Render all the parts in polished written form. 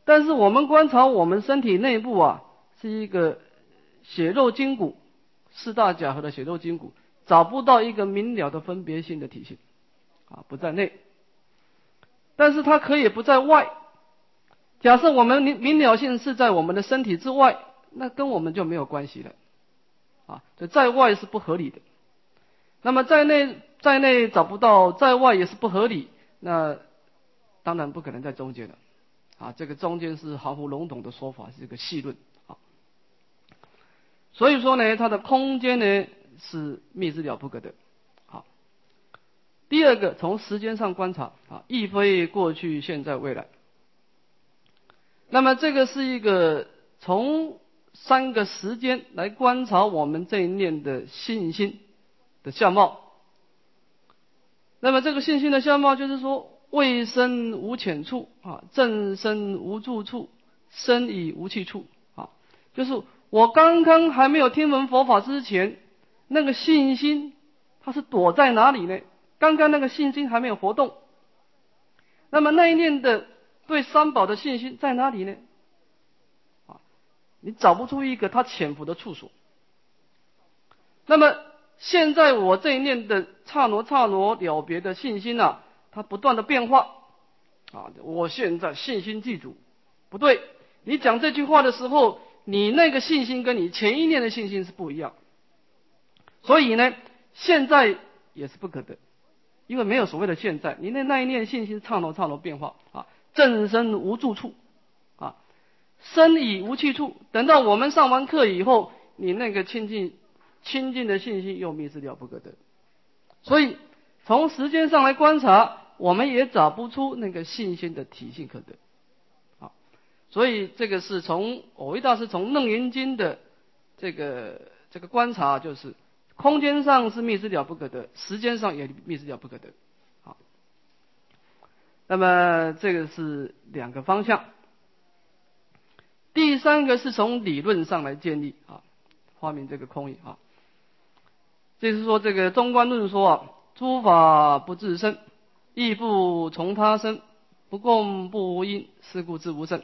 但是我们观察我们身体内部啊，是一个血肉筋骨，四大假合的血肉筋骨，找不到一个明了的分别性的体性啊，不在内。但是它可以不在外。假设我们明了性是在我们的身体之外，那跟我们就没有关系了啊，这在外是不合理的。那么在内找不到，在外也是不合理，那当然不可能在中间了啊。这个中间是含糊笼统的说法，是一个细论啊。所以说呢，它的空间呢是密之了不可得。好，第二个从时间上观察啊，亦非过去、现在、未来。那么这个是一个从三个时间来观察我们这一念的信心的相貌。那么这个信心的相貌就是说，未生无浅处啊，正生无住处，生以无去处啊，就是我刚刚还没有听闻佛法之前，那个信心它是躲在哪里呢？刚刚那个信心还没有活动，那么那一念的对三宝的信心在哪里呢？啊，你找不出一个它潜伏的处所。那么现在我这一念的刹那了别的信心啊，它不断的变化啊，我现在信心具足，不对，你讲这句话的时候，你那个信心跟你前一念的信心是不一样，所以呢，现在也是不可得，因为没有所谓的现在，你那一念信心刹那变化啊，正生无住处啊，生以无去处。等到我们上完课以后，你那个清净的信心又密之了不可得。所以从时间上来观察，我们也找不出那个信心的体性可得。好，所以这个是从蕅益大师从楞严经的这个观察，就是空间上是密之了不可得，时间上也密之了不可得。好，那么这个是两个方向。第三个是从理论上来建立啊，发明这个空义啊。就是说这个中观论说啊，诸法不自生，亦不从他生，不共不无因，是故自无生。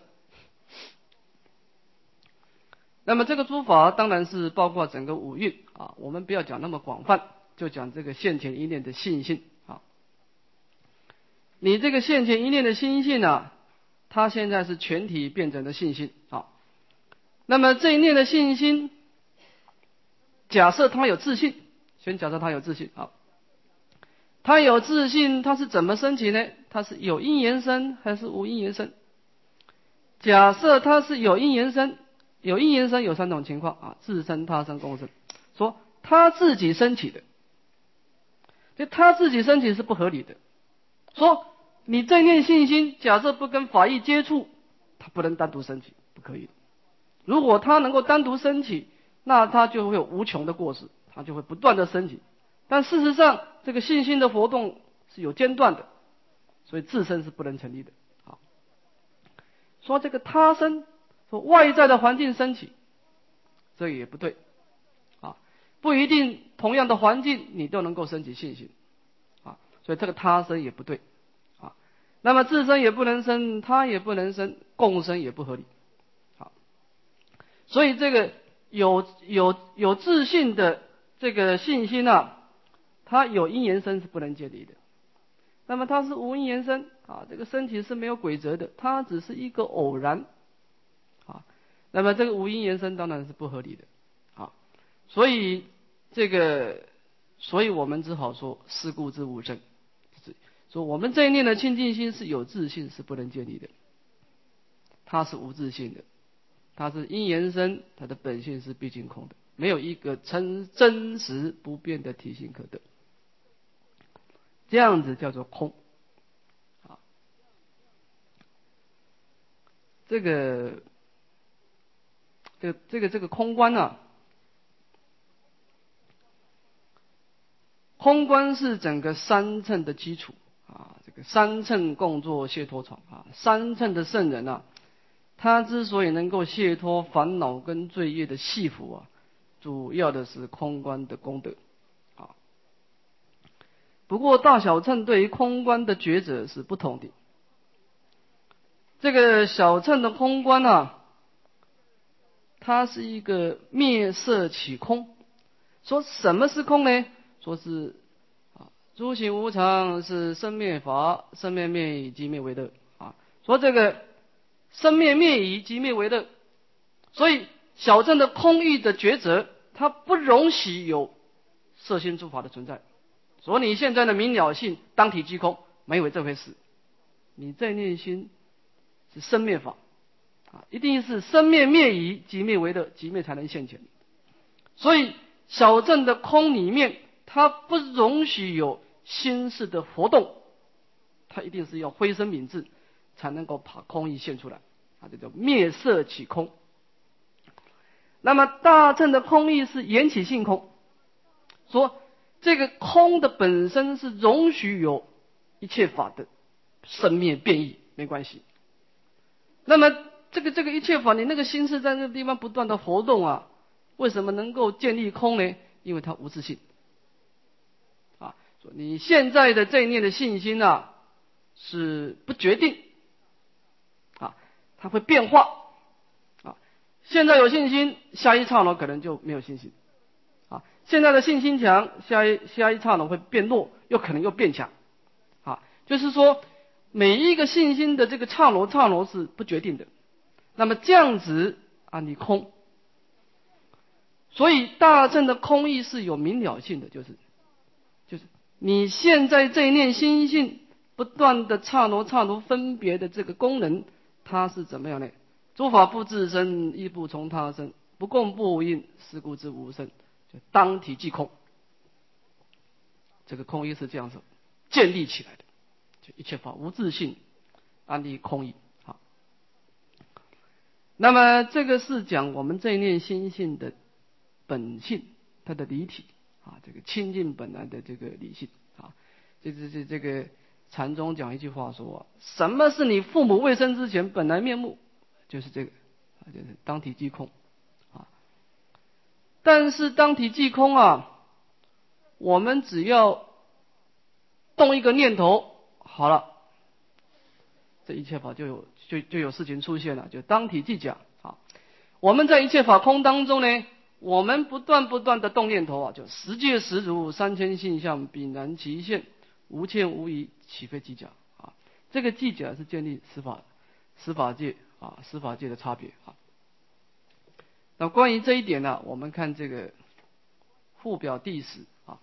那么这个诸法当然是包括整个五蕴啊，我们不要讲那么广泛，就讲这个现前一念的信心啊。你这个现前一念的心性啊，它现在是全体变成的信心啊。那么这一念的信心，假设它有自信，先假设它有自信啊。它有自信，它是怎么升起呢？它是有因缘生还是无因缘生？假设它是有因缘生，有因缘生有三种情况啊，自生、他生、共生。说他自己升起的，就他自己升起是不合理的。说你这念信心，假设不跟法义接触，它不能单独升起，不可以的。如果它能够单独升起，那它就会有无穷的过失，它就会不断的升起。但事实上，这个信心的活动是有间断的，所以自身是不能成立的。好，说这个他生，说外在的环境升起，这也不对啊，不一定同样的环境你都能够升起信心啊，所以这个他生也不对啊。那么自身也不能生，他也不能生，共生也不合理。好，所以这个有自信的这个信心啊，它有因缘生是不能建立的。那么它是无因缘生啊，这个身体是没有规则的，它只是一个偶然啊。那么这个无因缘生当然是不合理的啊。所以我们只好说是故之无生，说我们这一念的清净心是有自信是不能建立的，它是无自信的，它是因缘生，它的本性是毕竟空的，没有一个真实不变的体性可得。这样子叫做空啊。这个空观啊，空观是整个三乘的基础啊。这个三乘共作解脱床啊，三乘的圣人啊，他之所以能够解脱烦恼跟罪业的系缚啊，主要的是空观的功德啊。不过大小乘对于空观的抉择是不同的。 这个小乘的空观啊，它是一个灭色起空。说什么是空呢？说是诸行无常是生灭法，生灭灭已即灭为乐啊。说这个生灭灭已即灭为乐，所以小乘的空义的抉择，它不容许有色心诸法的存在。所以你现在的明了性当体即空，没有这回事。你在念心是生灭法啊，一定是生灭灭已即灭为乐，即灭才能现前。所以小乘的空里面，它不容许有心事的活动，它一定是要灰身泯智，才能够把空义现出来啊，这叫灭色起空。那么大乘的空义是缘起性空，说这个空的本身是容许有一切法的生灭变异，没关系。那么这个一切法，你那个心是在那个地方不断的活动啊，为什么能够建立空呢？因为它无自性啊。说你现在的这一念的信心啊，是不决定啊，它会变化啊。现在有信心，下一刹那可能就没有信心啊。现在的信心强，下一刹那会变弱，又可能又变强啊。就是说，每一个信心的这个刹那是不决定的。那么这样子啊，你空。所以大乘的空义是有明了性的，就是你现在这一念心性不断的刹那分别的这个功能，它是怎么样呢？诸法不自生，亦不从他生，不共不无因，是故知无生，就当体即空。这个空义是这样子建立起来的，就一切法无自性，安立空义。好，那么这个是讲我们这一念心性的本性，它的离体啊，这个清净本来的这个理性啊，这个禅宗讲一句话说，什么是你父母未生之前本来面目？就是这个啊，就是当体即空啊。但是当体即空啊，我们只要动一个念头，好了，这一切法就有事情出现了，就当体即假啊。我们在一切法空当中呢，我们不断的动念头啊，就实界实如，三千性相，彼然其现，无欠无疑，岂非即假啊？这个即假是建立十法界啊，十法界的差别啊。那关于这一点呢，我们看这个附表第10啊，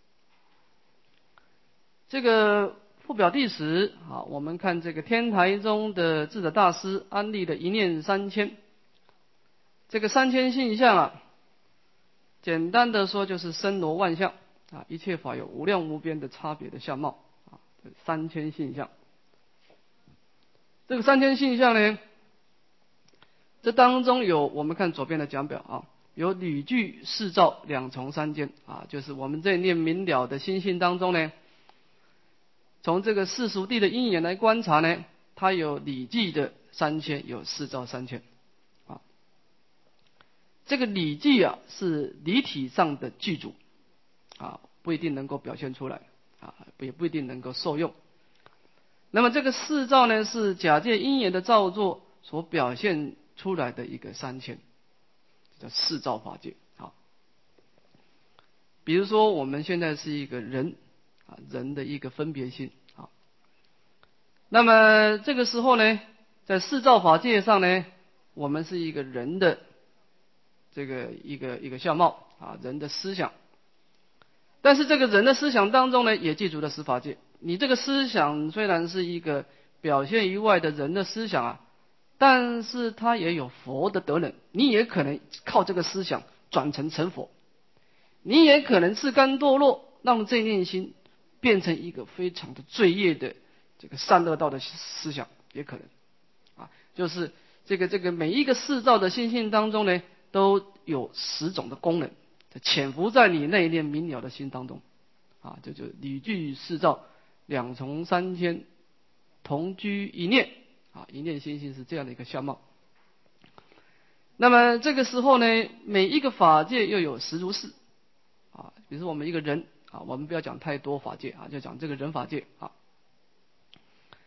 这个附表第10啊，我们看这个天台宗的智者大师安立的一念三千，这个三千性相啊，简单的说就是森罗万象啊，一切法有无量无边的差别的相貌啊，三千性相。这个三千性相呢，这当中有我们看左边的讲表啊，有理具四照两重三间啊，就是我们这念明了的心性当中呢，从这个世俗谛的因缘来观察呢，它有理具的3000，有四照3000啊。这个理具啊是理体上的具足啊，不一定能够表现出来啊，也不一定能够受用。那么这个四照呢，是假借因缘的造作所表现出来的一个3000，叫四照法界。好，比如说我们现在是一个人啊，人的一个分别心啊。那么这个时候呢，在四照法界上呢，我们是一个人的这个一个相貌啊，人的思想。但是这个人的思想当中呢，也记住了十法界。你这个思想虽然是一个表现于外的人的思想啊，但是它也有佛的德能，你也可能靠这个思想转成佛，你也可能自甘堕落，让这念心变成一个非常的罪业的这个善恶道的思想，也可能啊，就是这个每一个四照的心性当中呢，都有10种的功能，潜伏在你那一念明了的心当中啊，这就理具四照两重3000，同居一念啊，一念心性是这样的一个相貌。那么这个时候呢，每一个法界又有10如是啊，比如说我们一个人啊，我们不要讲太多法界啊，就讲这个人法界啊。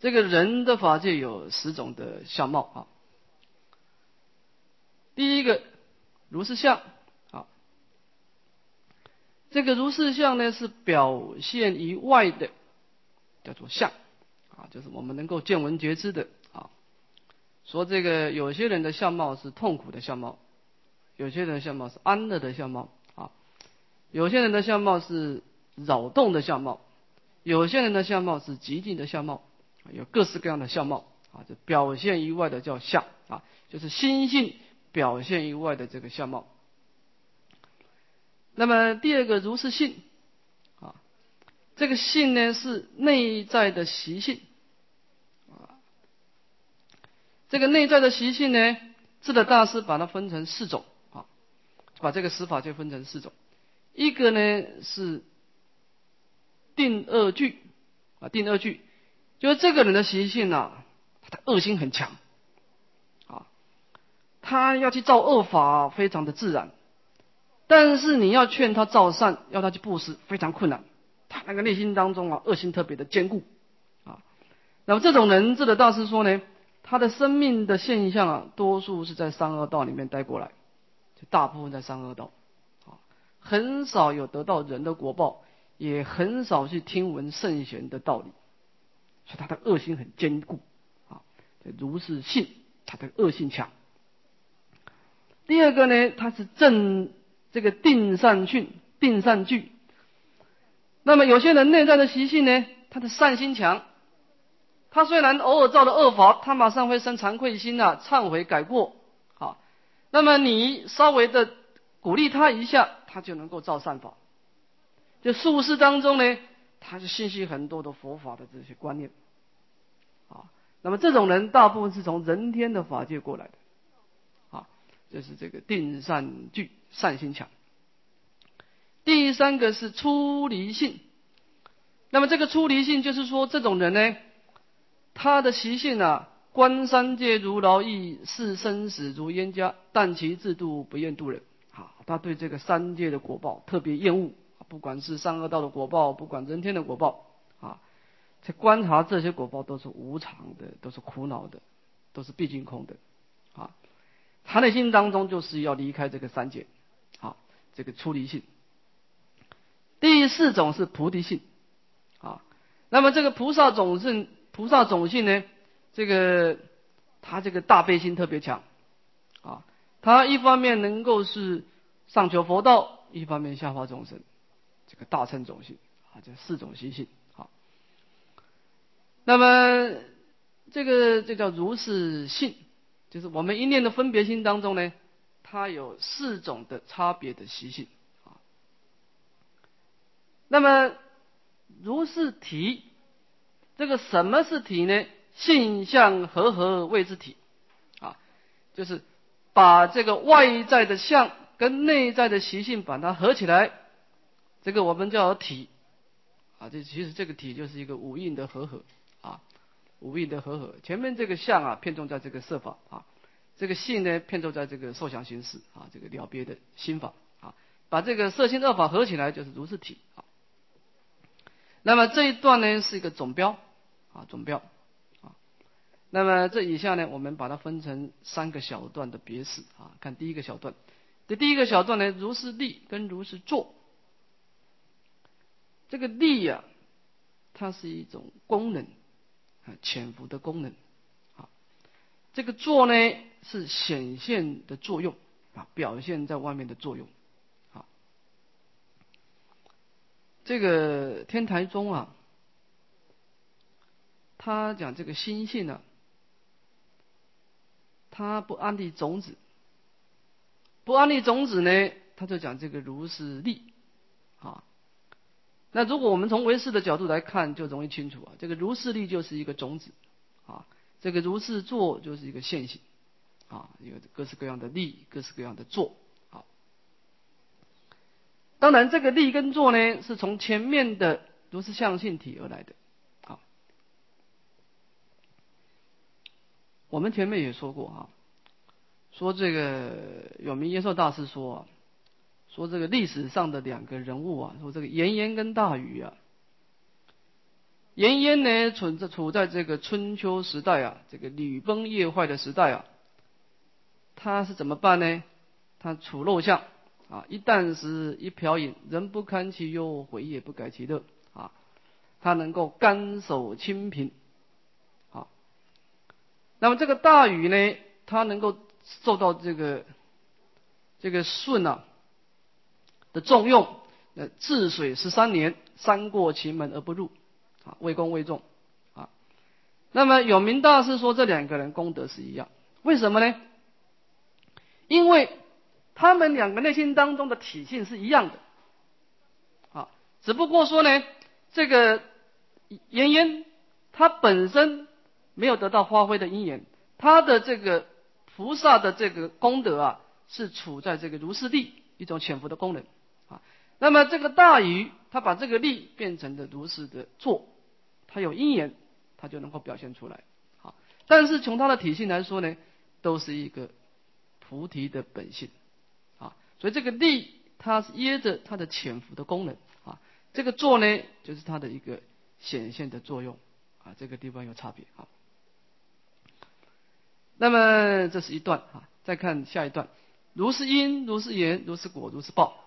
这个人的法界有10种的相貌啊。第一个如是相啊，这个如是相呢是表现于外的，叫做相啊，就是我们能够见闻觉知的啊。说这个有些人的相貌是痛苦的相貌，有些人的相貌是安乐的相貌啊，有些人的相貌是扰动的相貌，有些人的相貌是寂静的相貌，有各式各样的相貌啊，这表现于外的叫相啊，就是心性表现于外的这个相貌。那么第二个如是性啊，这个性呢是内在的习性啊，这个内在的习性呢，智者大师把它分成4种啊，把这个十法就分成4种。一个呢是定恶具啊，定恶具就是这个人的习性啊，他的恶心很强啊，他要去造恶法非常的自然，但是你要劝他造善，要他去布施非常困难，他那个内心当中啊恶心特别的坚固啊。那么这种人，智者大师说呢，他的生命的现象啊，多数是在三恶道里面待过来，就大部分在三恶道啊，很少有得到人的果报，也很少去听闻圣贤的道理，所以他的恶心很坚固啊，如是性，他的恶性强。第二个呢，他是正这个定善训、定善具。那么有些人内在的习性呢，他的善心强，他虽然偶尔造了恶法，他马上会生惭愧心啊，忏悔改过啊。那么你稍微的鼓励他一下，他就能够造善法。就术士当中呢，他就信息很多的佛法的这些观念啊。那么这种人大部分是从人天的法界过来的啊，就是这个定善具，善心强。第三个是出离性，那么这个出离性就是说，这种人呢，他的习性啊，观三界如劳役，视生死如冤家，但其自度不厌度人啊。他对这个三界的果报特别厌恶，不管是三恶道的果报，不管人天的果报啊，在观察这些果报都是无常的，都是苦恼的，都是毕竟空的啊。他内心当中就是要离开这个三界啊，这个出离性。第4种是菩提性啊，那么这个菩萨种性呢，这个他这个大悲心特别强啊，他一方面能够是上求佛道，一方面下化众生，这个大乘种性啊，这4种习性啊。那么这叫如是性，就是我们一念的分别心当中呢，它有4种的差别的习性。那么如是体，这个什么是体呢？性相和合谓之体啊，就是把这个外在的相跟内在的习性把它合起来，这个我们叫体啊。这其实这个体就是一个五蕴的和合啊，五蕴的和合。前面这个相啊，偏重在这个色法啊，这个性呢，偏重在这个受想行识啊，这个了别的心法啊，把这个色心二法合起来，就是如是体啊。那么这一段呢是一个总标啊，总标啊。那么这以下呢，我们把它分成3个小段的别释啊。看第一个小段，这第一个小段呢，如是立跟如是坐。这个立啊，它是一种功能啊，潜伏的功能啊。这个坐呢是显现的作用啊，表现在外面的作用啊。这个天台宗啊，他讲这个心性啊，他不安立种子，不安立种子呢，他就讲这个如是立啊。那如果我们从唯识的角度来看，就容易清楚啊。这个如是立就是一个种子啊，这个如是坐就是一个现行啊，有各式各样的立，各式各样的坐啊。当然，这个立跟坐呢，是从前面的如是相性体而来的啊。我们前面也说过啊，说这个有名延寿大师说啊，说这个历史上的2个人物啊，说这个严跟大禹啊， 颜渊呢处在这个春秋时代啊，这个礼崩乐坏的时代啊，他是怎么办呢？他处陋巷啊，一箪食，一瓢饮，人不堪其忧，回也不改其乐啊。他能够甘守清贫啊。那么这个大禹呢，他能够受到这个舜啊的重用，治水13年，三过其门而不入啊，为公为众啊。那么有明大师说这两个人功德是一样，为什么呢？因为他们两个内心当中的体性是一样的啊，只不过说呢，这个颜渊他本身没有得到发挥的因缘，他的这个菩萨的这个功德啊，是处在这个如是力一种潜伏的功能啊。那么这个大禹他把这个力变成了如是的做，他有因缘，他就能够表现出来啊。但是从他的体性来说呢，都是一个菩提的本性啊，所以这个力它是掖着它的潜伏的功能啊，这个做呢就是它的一个显现的作用啊，这个地方有差别啊。那么这是一段啊，再看下一段，如是因，如是缘，如是果，如是报。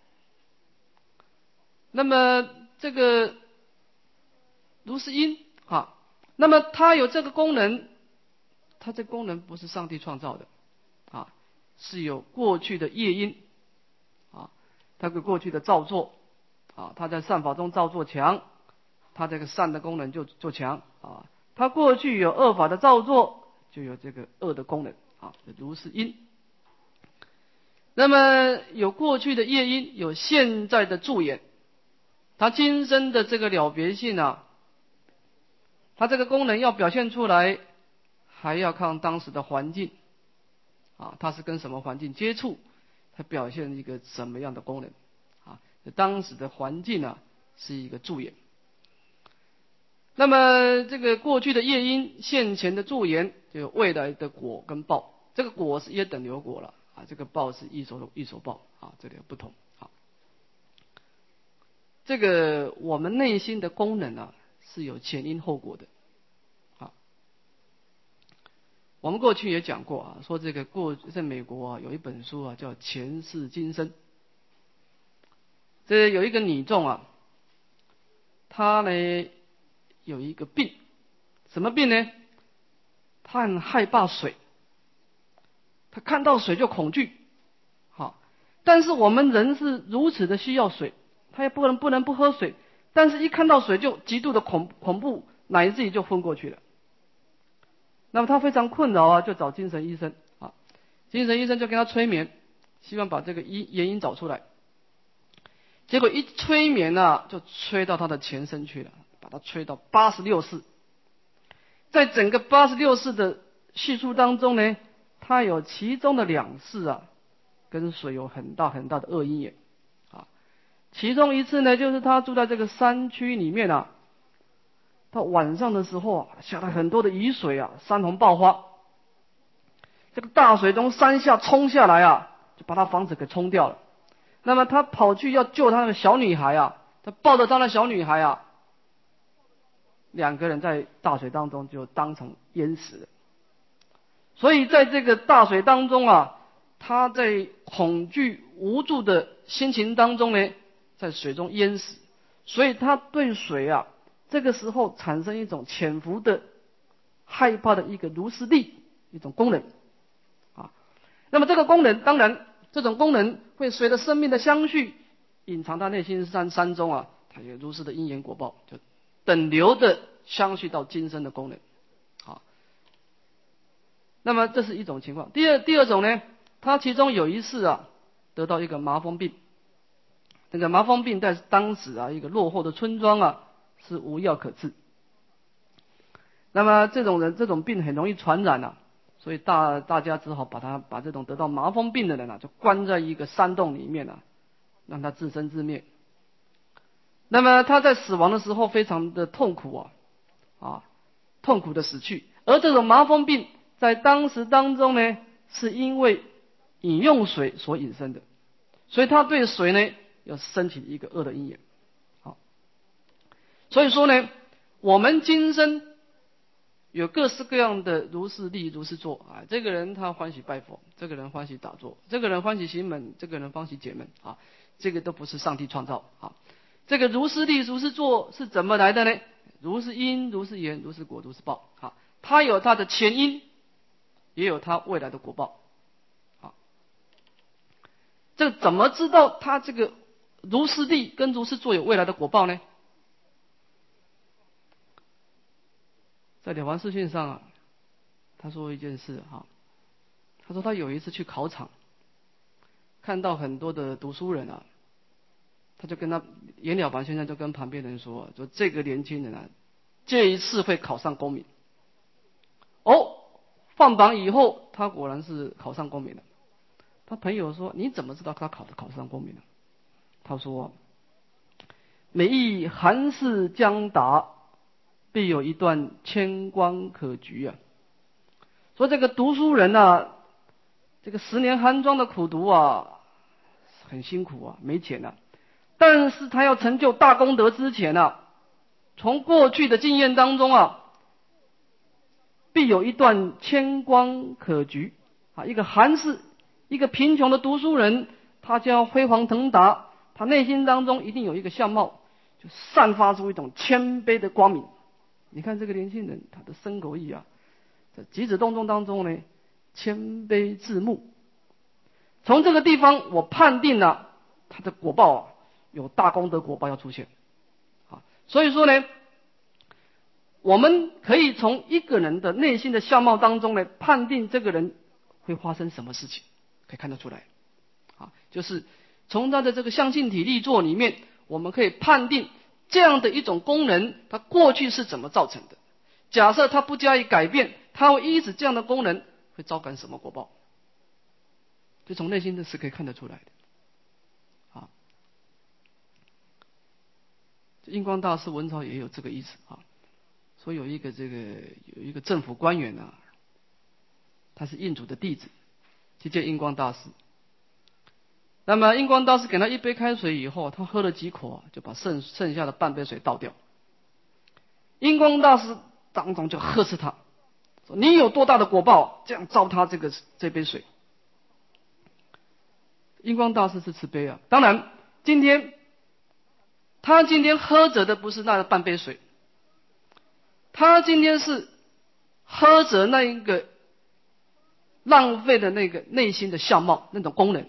那么这个如是因啊，那么它有这个功能，它这个功能不是上帝创造的啊，是有过去的业因啊，它跟过去的造作啊，它在善法中造作强，它这个善的功能就强啊，它过去有恶法的造作，就有这个恶的功能啊，如是因。那么有过去的业因，有现在的助缘，它今生的这个了别性啊，它这个功能要表现出来，还要看当时的环境啊，它是跟什么环境接触，它表现一个什么样的功能啊？当时的环境啊，是一个助缘。那么这个过去的业因，现前的助缘，就有未来的果跟报。这个果是约等流果了啊，这个报是异熟报啊，这里有不同啊。这个我们内心的功能啊，是有前因后果的啊。我们过去也讲过啊，说这个在美国啊有一本书啊叫《前世今生》。这有一个女众啊，她呢有一个病，什么病呢？她很害怕水，她看到水就恐惧。好，但是我们人是如此的需要水，她也不能不喝水，但是一看到水就极度的恐怖，乃至于就昏过去了。那么他非常困扰啊，就找精神医生啊，精神医生就给他催眠，希望把这个原因找出来。结果一催眠啊，就催到他的前身去了，把他催到86世。在整个86世的叙述当中呢，他有其中的2世啊，跟水有很大的恶因缘啊。其中一次呢，就是他住在这个山区里面啊，到晚上的时候啊，下了很多的雨水啊，山洪爆发，这个大水从山下冲下来啊，就把他房子给冲掉了。那么他跑去要救他的小女孩啊，他抱着他的小女孩啊，2个人在大水当中就当场淹死了。所以在这个大水当中啊，他在恐惧无助的心情当中呢，在水中淹死。所以他对水啊，这个时候产生一种潜伏的害怕的一个如是力，一种功能啊。那么这个功能，当然这种功能会随着生命的相续，隐藏在内心山中啊，它有如是的因缘果报，就等流的相续到今生的功能啊。那么这是一种情况。第二种呢，他其中有一次啊，得到一个麻风病。这个麻风病在当时啊，一个落后的村庄啊，是无药可治。那么这种病很容易传染啊，所以大家只好把这种得到麻风病的人啊，就关在一个山洞里面啊，让他自生自灭。那么他在死亡的时候非常的痛苦啊，痛苦的死去。而这种麻风病在当时当中呢，是因为饮用水所引生的，所以他对水呢要升起一个恶的因缘。好，所以说呢， 我们今生有各式各样的如是力如是作啊，这个人他欢喜拜佛，这个人欢喜打坐，这个人欢喜行门，这个人欢喜解门啊，这个都不是上帝创造啊。这个如是力如是作是怎么来的呢？如是因如是缘如是果如是报啊，它有它的前因，也有它未来的果报啊。这怎么知道它这个如是力跟如是作有未来的果报呢？在了凡四训上啊，他说一件事哈，他说他有一次去考场，看到很多的读书人啊，他就跟他严了凡先生就跟旁边人说，说这个年轻人啊，这一次会考上功名。哦，放榜以后，他果然是考上功名了。他朋友说：“你怎么知道他考上功名了？”他说：“每一寒士将达，必有一段千关可举啊。”说这个读书人啊，这个10年寒窗的苦读啊，很辛苦啊，没钱啊。但是他要成就大功德之前啊，从过去的经验当中啊，必有一段千关可举啊。一个寒士，一个贫穷的读书人，他将要辉煌腾达，他内心当中一定有一个相貌，就散发出一种谦卑的光明。你看这个年轻人，他的身口意啊，在举止动作当中呢，谦卑自牧。从这个地方，我判定了他的果报啊，有大功德果报要出现啊。所以说呢，我们可以从一个人的内心的相貌当中呢，判定这个人会发生什么事情，可以看得出来啊。就是从他的这个相性体力作里面，我们可以判定这样的一种功能，它过去是怎么造成的。假设它不加以改变，它会依止这样的功能会招感什么果报，就从内心的是可以看得出来的啊。印光大师文钞也有这个意思啊。说有一个政府官员啊，他是印主的弟子，去见印光大师。那么印光大师给他一杯开水以后，他喝了几口啊，就把剩下的半杯水倒掉。印光大师当中就呵斥他，说：“你有多大的果报，这样糟蹋这杯水？”印光大师是慈悲啊，当然他今天喝着的不是那半杯水，他今天是喝着那一个浪费的那个内心的相貌，那种功能。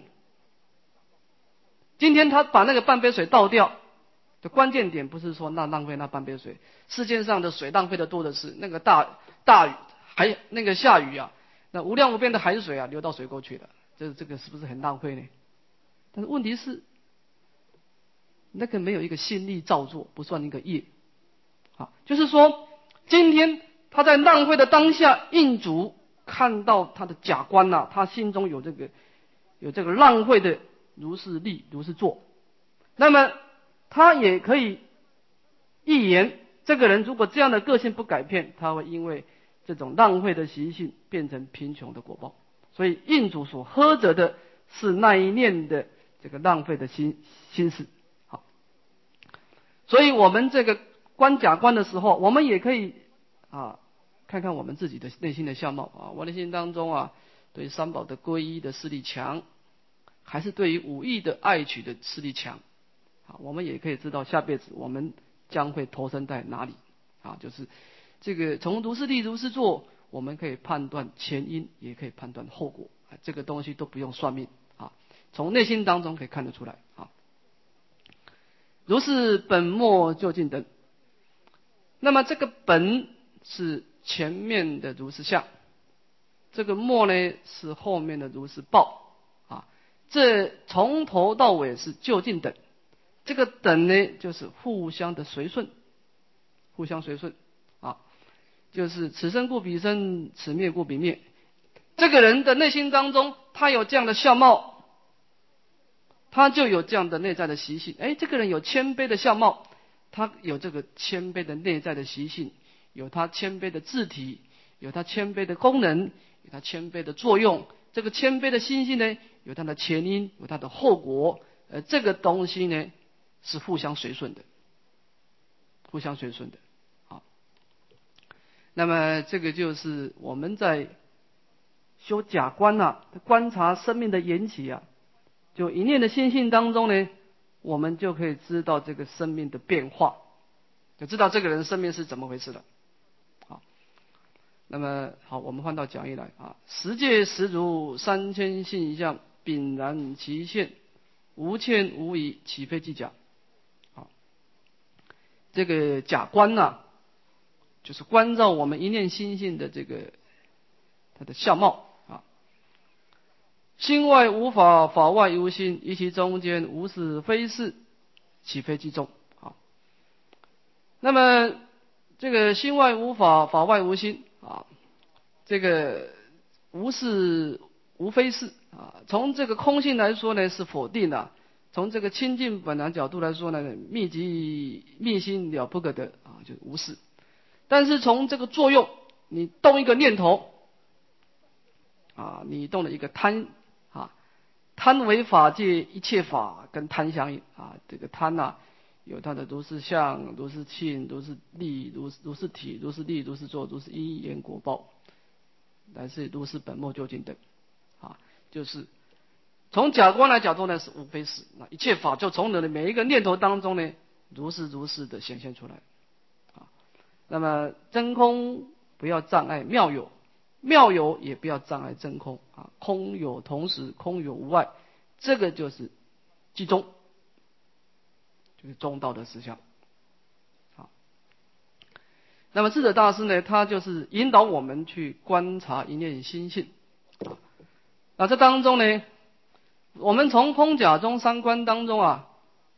今天他把那个半杯水倒掉的关键点不是说那浪费那半杯水，世界上的水浪费的多的是，那个大雨还那个下雨啊，那无量无边的海水啊流到水沟去了，这个是不是很浪费呢？但是问题是，那个没有一个心力造作，不算一个业啊。就是说，今天他在浪费的当下，印主看到他的假观啊，他心中有这个浪费的如是力如是作，那么他也可以预言，这个人如果这样的个性不改变，他会因为这种浪费的习性变成贫穷的果报。所以印主所喝着的是那一念的这个浪费的心思。好，所以我们这个观假观的时候，我们也可以啊看看我们自己的内心的相貌啊。我内心当中啊，对三宝的皈依的势力强，还是对于五义的爱取的势力强啊？我们也可以知道下辈子我们将会投身在哪里啊？就是这个从如是力如是作，我们可以判断前因，也可以判断后果啊。这个东西都不用算命啊，从内心当中可以看得出来啊。如是本末究竟等，那么这个本是前面的如是相，这个末呢是后面的如是报啊。这从头到尾是究竟等，这个等呢就是互相的随顺，互相随顺啊，就是此生故彼生，此灭故彼灭。这个人的内心当中，他有这样的相貌，他就有这样的内在的习性。这个人有谦卑的相貌，他有这个谦卑的内在的习性，有他谦卑的自体，有他谦卑的功能，有他谦卑的作用。这个谦卑的心性呢，有它的前因，有它的后果。这个东西呢是互相随顺的，互相随顺的。好， 那么这个就是我们在修假观啊，观察生命的缘起啊，就一念的心性当中呢，我们就可以知道这个生命的变化，就知道这个人生命是怎么回事了。好，那么好，我们换到讲义来啊。十界实如三千性相，秉然其现，无欠无疑，岂非即假？好，这个假观啊，就是关照我们一念心性的这个它的相貌啊。心外无法，法外无心，于其中间无是非是，岂非即中？啊，那么这个心外无法，法外无心啊，这个无是无非是啊，从这个空性来说呢是否定的，从这个清净本来角度来说呢，密集密心了不可得啊，就是无事。但是从这个作用，你动一个念头啊，你动了一个贪啊，贪为法界一切法跟贪相应啊，这个贪啊，有它的如是相、如是性、如是力、如是体、如是力、如是作、如是因缘果报，乃是如是本末究竟等啊，就是从假观来角度呢是无非是，那一切法就从你的每一个念头当中呢，如是的显现出来啊。那么真空不要障碍妙有，妙有也不要障碍真空啊，空有同时，空有无碍，这个就是即中，就是中道的实相。好，那么智者大师呢，他就是引导我们去观察一念心性啊。那这当中呢，我们从空假中三观当中啊，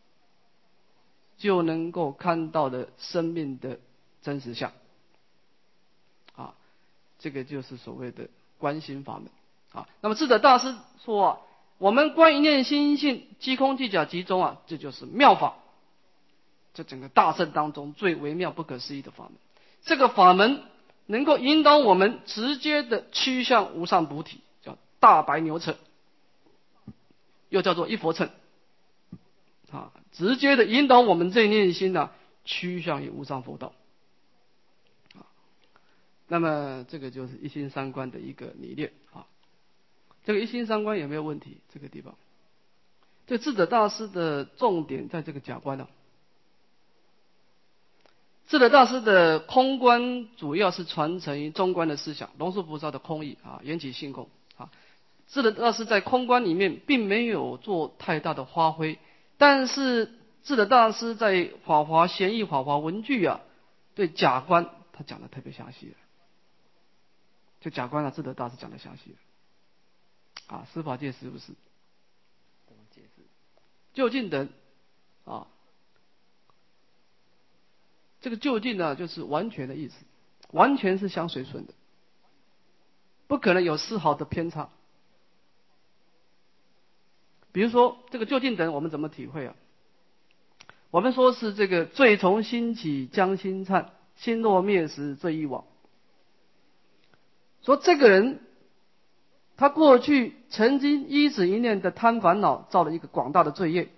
就能够看到的生命的真实相啊，这个就是所谓的观心法门啊。那么智者大师说啊，我们观一念心性，即空即假即中啊，这就是妙法，这整个大圣当中最微妙不可思议的法门。这个法门能够引导我们直接的趋向无上菩提，叫大白牛车，又叫做一佛乘啊，直接的引导我们这一念心呢，趋向于无上佛道啊。那么这个就是一心三观的一个理念啊。这个一心三观有没有问题？这个地方，这智者大师的重点在这个假观啊。智者大师的空观主要是传承于中观的思想，龙树菩萨的空义啊，缘起性空啊。智者大师在空观里面并没有做太大的发挥，但是智者大师在法华贤义、法华文具啊，对假观他讲的特别详细了。就假观啊，智者大师讲的详细了啊，司法界是不是？怎么解释？就近等啊。这个就近呢，就是完全的意思，完全是相随顺的，不可能有丝毫的偏差。比如说这个就近等，我们怎么体会啊？我们说是这个罪从心起将心忏，心若灭时罪亦亡。说这个人他过去曾经依止一念的贪烦恼，造了一个广大的罪业。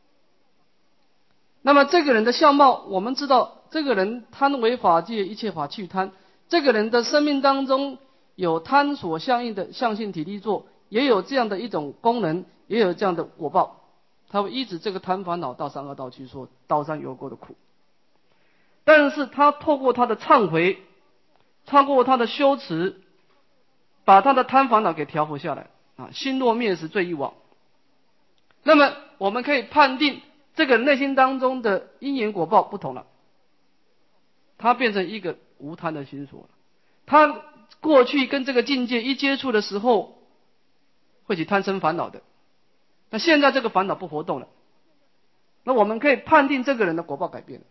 那么这个人的相貌，我们知道这个人贪为法界一切法去贪，这个人的生命当中有贪所相应的相性体力作，也有这样的一种功能，也有这样的果报，他会依止这个贪烦恼到三恶道去说刀山油锅的苦。但是他透过他的忏悔，透过他的修持，把他的贪烦恼给调伏下来啊，心若灭时罪亦亡。那么我们可以判定这个内心当中的因缘果报不同了，他变成一个无贪的心所了。他过去跟这个境界一接触的时候，会起贪生烦恼的，那现在这个烦恼不活动了，那我们可以判定这个人的果报改变了。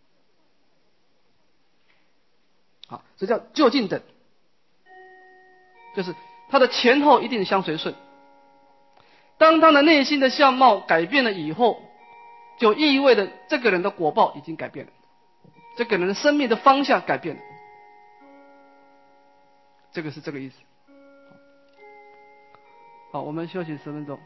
好，这叫就近等，就是他的前后一定相随顺。当他的内心的相貌改变了以后，就意味着这个人的果报已经改变了，这个人的生命的方向改变了，这个是这个意思。好，我们休息10分钟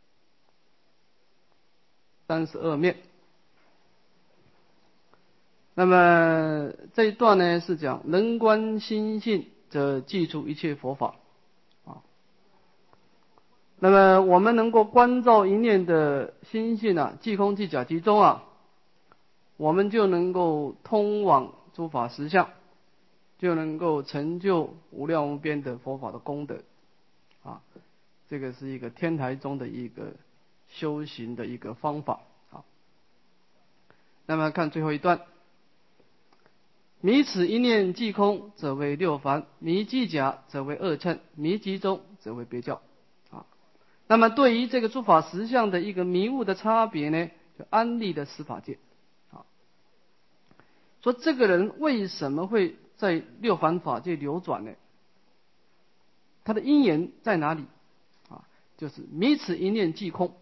啊。32面。 那么这一段呢是讲能观心性，则记住一切佛法啊。那么我们能够观照一念的心性啊，即空即假即中啊，我们就能够通往诸法实相，就能够成就无量无边的佛法的功德啊。这个是一个天台中的一个修行的一个方法啊。那么看最后一段，迷此一念即空，则为六凡；迷即假，则为二乘；迷即中，则为别教啊。那么对于这个诸法实相的一个迷悟的差别呢，就安立的十法界啊。说这个人为什么会在六凡法界流转呢？他的因缘在哪里啊？就是迷此一念即空。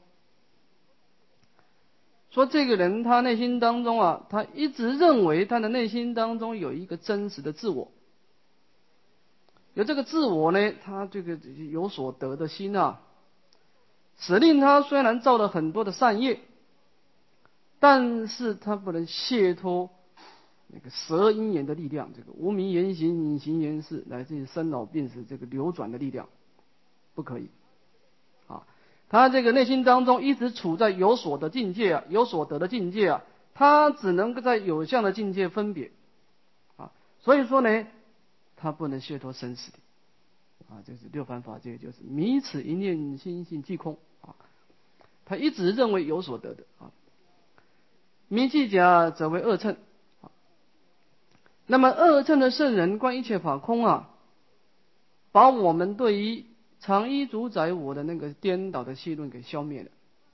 说这个人他内心当中啊，他一直认为他的内心当中有一个真实的自我，有这个自我呢，他这个有所得的心啊，使令他虽然造了很多的善业，但是他不能卸脱那个十二因缘的力量，这个无明缘行、隐形缘事，来自于生老病死这个流转的力量，不可以啊。他这个内心当中一直处在有所的境界啊，有所得的境界啊，他只能够在有相的境界分别啊，所以说呢，他不能卸脱生死的啊，就是六凡法界，就是迷此一念心性即空啊，他一直认为有所得的啊，迷即假，则为二乘啊。那么二乘的圣人观一切法空啊，把我们对于常依主宰我的那个颠倒的戏论给消灭了。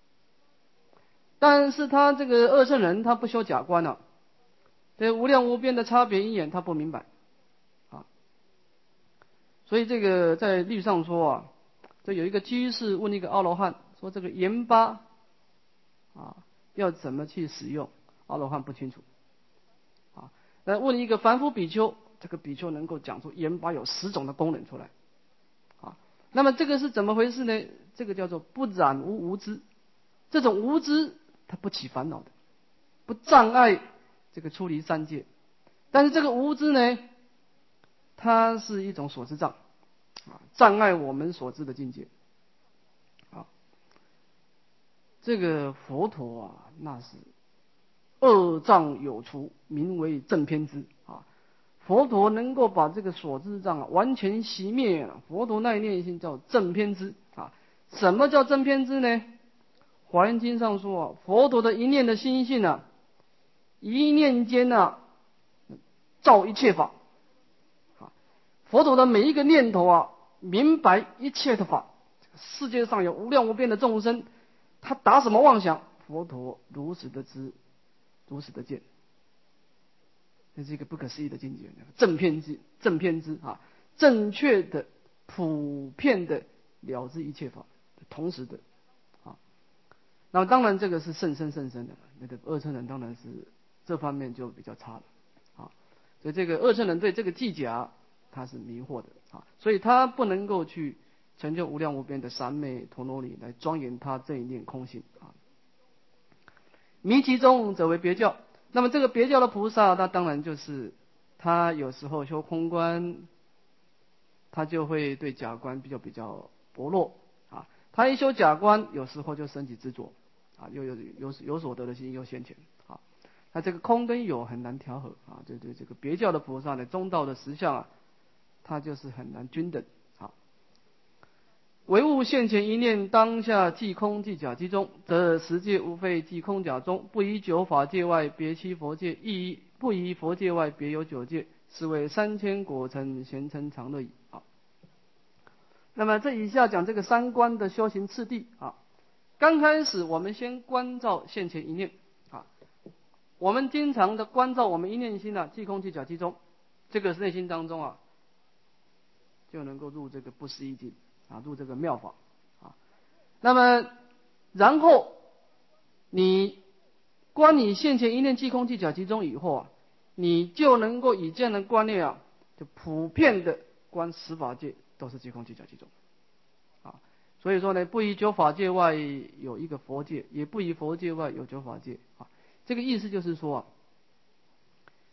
但是他这个二乘人他不修假观了，对无量无边的差别因缘他不明白啊。所以这个在律上说啊，这有一个居士问一个阿罗汉说，这个盐巴啊要怎么去使用？阿罗汉不清楚啊。那问一个凡夫比丘，这个比丘能够讲出盐巴有10种的功能出来。那么这个是怎么回事呢？这个叫做不染无知，这种无知它不起烦恼的，不障碍这个出离三界。但是这个无知呢，它是一种所知障啊，障碍我们所知的境界啊。这个佛陀啊，那是恶障有除，名为正偏知啊。佛陀能够把这个所知障啊完全熄灭了，佛陀那一念心叫正偏知啊。什么叫正偏知呢？华严经上说啊，佛陀的一念的心性啊，一念间啊照一切法啊。佛陀的每一个念头啊，明白一切的法，世界上有无量无边的众生，他打什么妄想，佛陀如实的知，如实的见。这是一个不可思议的境界，正偏知啊，正确的、普遍的了知一切法，同时的啊。那么当然这个是甚深的，那个二乘人当然是这方面就比较差了啊。所以这个二乘人对这个计假他是迷惑的啊，所以他不能够去成就无量无边的三昧陀罗尼来庄严他这一念空性啊。迷其中则为别教。那么这个别教的菩萨，那当然就是他有时候修空观，他就会对假观比较薄弱啊。他一修假观，有时候就升起执着啊，又有所得的心又现前啊。那这个空跟有很难调和啊。对这个别教的菩萨呢，中道的实相啊，他就是很难均等啊。唯物现前一念，当下即空即假即中，则十界无非即空假中，不以九法界外别七佛界，亦不以佛界外别有九界，是为3000果成贤称常乐矣。啊，那么这以下讲这个三观的修行次第啊。刚开始我们先观照现前一念啊，我们经常的观照我们一念心啊，即空即假即中，这个是内心当中啊，就能够入这个不思议境啊，入这个妙法啊。那么然后你观你现前一念即空即假即中以后啊，你就能够以这样的观念啊，就普遍的观十法界都是即空即假即中啊。所以说呢，不以九法界外有一个佛界，也不以佛界外有九法界啊。这个意思就是说啊，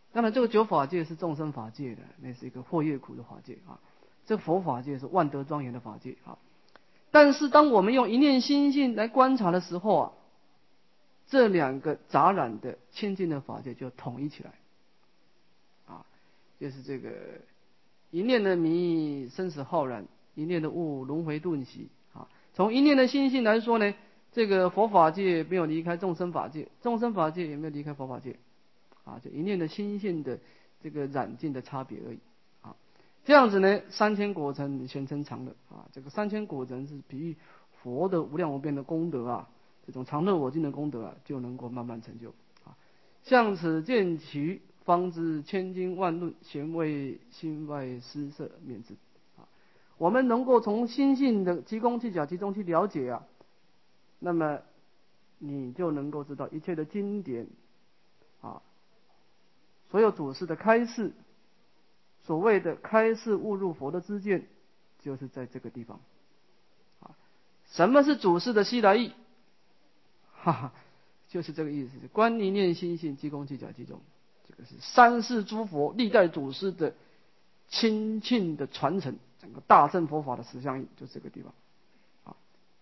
当然，这个九法界是众生法界的，那是一个祸业苦的法界啊。这佛法界是万德庄严的法界啊。但是，当我们用一念心性来观察的时候啊，这两个杂染的清净的法界就统一起来啊，就是这个一念的迷生死浩然，一念的悟轮回顿息啊。从一念的心性来说呢，这个佛法界没有离开众生法界，众生法界也没有离开佛法界啊，就一念的心性的这个染净的差别而已啊。这样子呢，3000果城显称常乐啊。这个3000果城是比喻佛的无量无边的功德啊，这种常乐我净的功德啊，就能够慢慢成就啊。向此见其方知千经万论，咸为心外施设免之啊。我们能够从心性的即空即假即中去了解啊，那么你就能够知道一切的经典啊，所有祖师的开示，所谓的开示悟入佛的知见，就是在这个地方啊。什么是祖师的西来意？哈哈，就是这个意思。观一念心性，即空即假即中，这个是三世诸佛历代祖师的亲近的传承，整个大乘佛法的实相意，就是这个地方啊。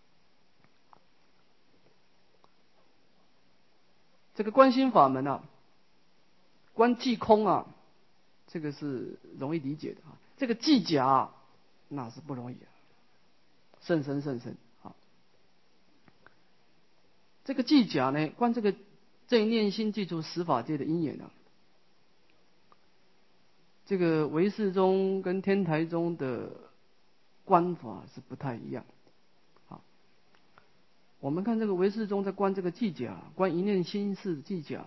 这个观心法门啊，观即空啊，这个是容易理解的啊。这个即假那是不容易啊，甚深甚深啊。这个即假呢，观这一念心记住十法界的因缘啊。这个唯识宗跟天台宗的观法是不太一样啊。我们看这个唯识宗在观这个即假，观一念心是即假，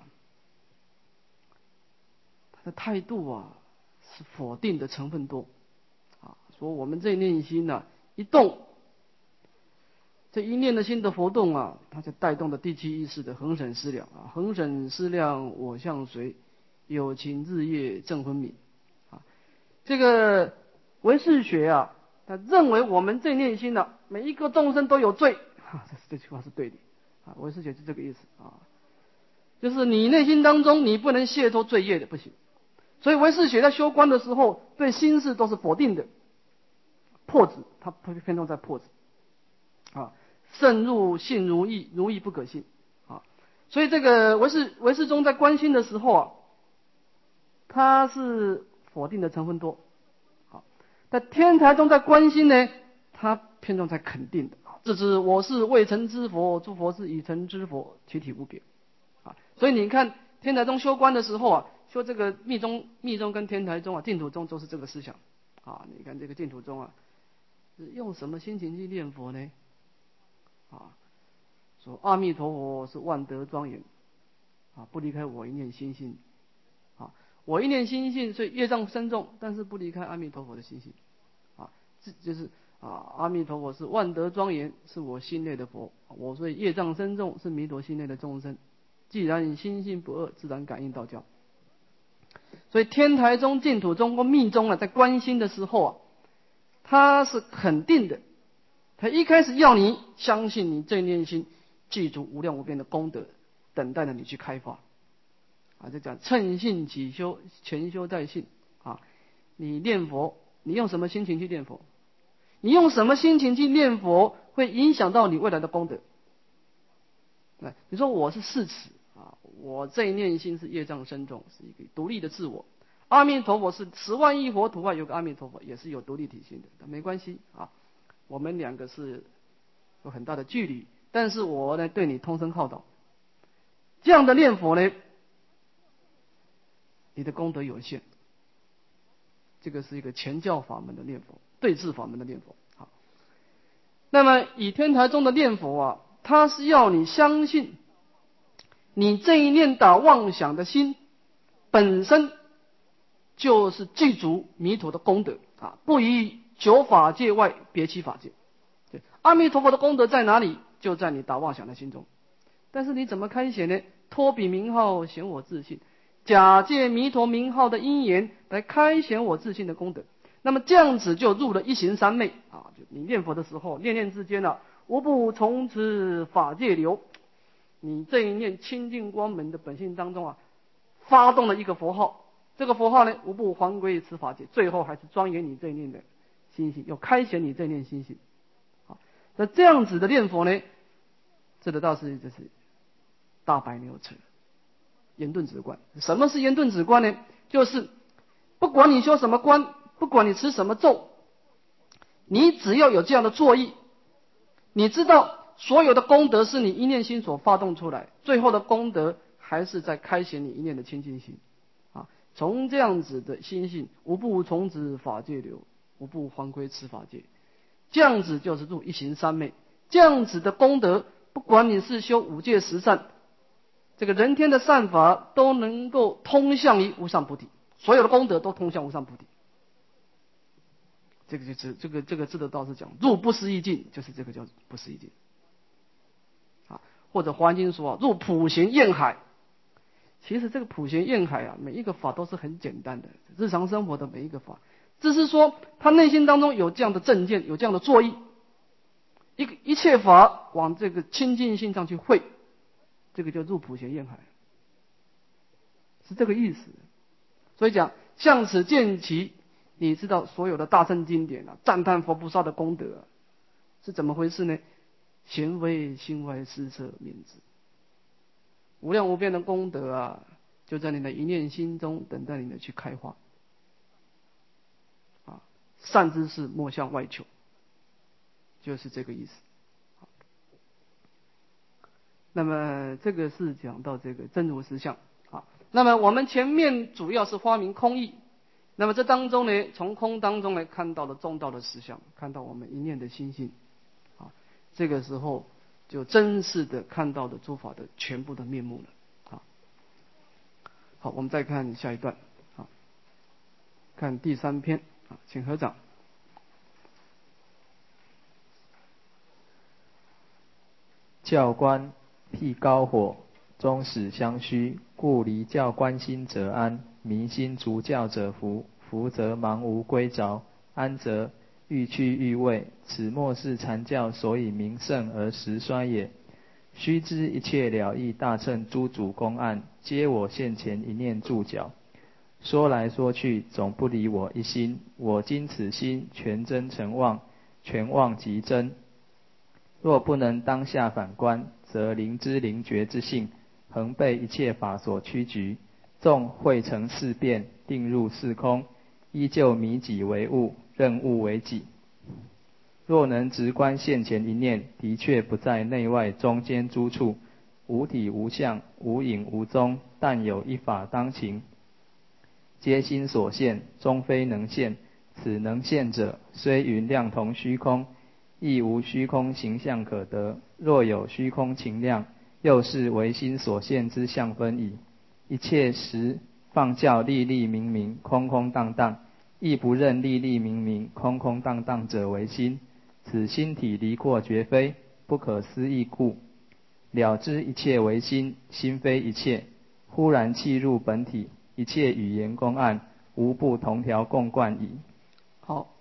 他的态度啊是否定的成分多啊，说我们这一念心啊一动，这一念的心的活动啊，它就带动了第七意识的恒审思量啊，恒审思量我向谁，有情日夜正昏迷啊。这个唯识学啊，他认为我们这念心啊，每一个众生都有罪啊，这句话是对的啊。唯识学是这个意思啊，就是你内心当中你不能卸脱罪业的，不行。所以唯识学在修观的时候，对心事都是否定的，破执，它偏重在破执啊。慎入信如意，如意不可信啊。所以这个唯识宗在观心的时候啊，它是否定的成分多啊。但天台宗在观心呢，它偏重在肯定的啊。自知我是未成之佛，诸佛是已成之佛，其体无别啊。所以你看天台宗修观的时候啊，修这个密宗跟天台宗啊、净土宗都是这个思想啊。你看这个净土宗啊，用什么心情去念佛呢？啊，说阿弥陀佛是万德庄严啊，不离开我一念心性啊，我一念心性，所以业障深重，但是不离开阿弥陀佛的心性啊，这就是啊，阿弥陀佛是万德庄严，是我心内的佛，我所以业障深重，是弥陀心内的众生。既然心性不恶，自然感应道教。所以天台宗、净土宗或密宗啊，在观心的时候啊，他是肯定的。他一开始要你相信你这念心，记住无量无边的功德，等待着你去开发啊。就讲趁信起修，全修在信啊。你念佛，你用什么心情去念佛？你用什么心情去念佛，会影响到你未来的功德。你说我是誓词啊，我这一念心是业障深重，是一个独立的自我。阿弥陀佛是10万亿佛土外有个阿弥陀佛，也是有独立体性的，但没关系啊。我们两个是有很大的距离，但是我呢对你通声号导，这样的念佛呢，你的功德有限。这个是一个前教法门的念佛，对治法门的念佛。好，那么以天台宗的念佛啊，它是要你相信，你这一念打妄想的心本身就是具足弥陀的功德啊，不于9法界外别其法界。对，阿弥陀佛的功德在哪里？就在你打妄想的心中。但是你怎么开显呢？托彼名号显我自信，假借弥陀名号的因缘来开显我自信的功德。那么这样子就入了一行三昧啊！就你念佛的时候，念念之间啊，无不从此法界流。你这一念清净光明的本性当中啊，发动了一个佛号这个佛号呢，无不还归于此法界，最后还是庄严你这一念的心性，要开显你这一念心性。好，那这样子的念佛呢，这个倒是就是大白牛车，严顿止观。什么是严顿止观呢？就是不管你修什么观，不管你持什么咒，你只要有这样的作意，你知道所有的功德是你一念心所发动出来，最后的功德还是在开显你一念的清净心。啊，从这样子的心性，无不从此法界流，无不还归此法界。这样子就是入一行三昧。这样子的功德，不管你是修五戒十善，这个人天的善法，都能够通向于无上菩提。所有的功德都通向无上菩提。这个就是这个智德道是讲入不思议境，就是这个叫不思议境。啊，或者华严经说入普贤焰海。其实这个普贤焰海啊，每一个法都是很简单的，日常生活的每一个法，只是说他内心当中有这样的正见，有这样的作意，一切法往这个清净性上去汇，这个叫入普贤焰海，是这个意思。所以讲向此见其，你知道所有的大乘经典啊，赞叹佛菩萨的功德啊，是怎么回事呢？贤为心外施设名字，无量无边的功德啊，就在你的一念心中等待你的去开花。啊，善知识莫向外求，就是这个意思。那么这个是讲到这个真如实相。好，那么我们前面主要是发明空义，那么这当中呢，从空当中呢看到了中道的实相，看到我们一念的心性。啊，这个时候就真实的看到了诸法的全部的面目了。好，我们再看下一段。好，看第3篇。请合掌。 教官辟高火，终始相虚，故离教官心则安，迷心逐教者福，福则盲无归着，安则愈去愈未。此末世禅教所以名盛而实衰也。须知一切了义大乘诸主公案，皆我现前一念注脚。说来说去，总不离我一心。我今此心全真诚妄，全妄即真。若不能当下反观，则灵知灵觉之性，恒被一切法所驱局。纵汇成四变，定入四空，依旧迷己为物，认物为己。若能直观现前一念，的确不在内外中间诸处，无体无相，无影无踪，但有一法当勤。皆心所现，终非能现。此能现者，虽云量同虚空，亦无虚空形象可得。若有虚空情量，又是唯心所现之相分矣。一切时放教粒粒明明，空空荡荡，亦不认粒粒明明，空空荡荡者为心。此心体离阔绝非，不可思议故。了知一切为心，心非一切。忽然契入本体，一切语言公案，无不同条共贯矣。 好，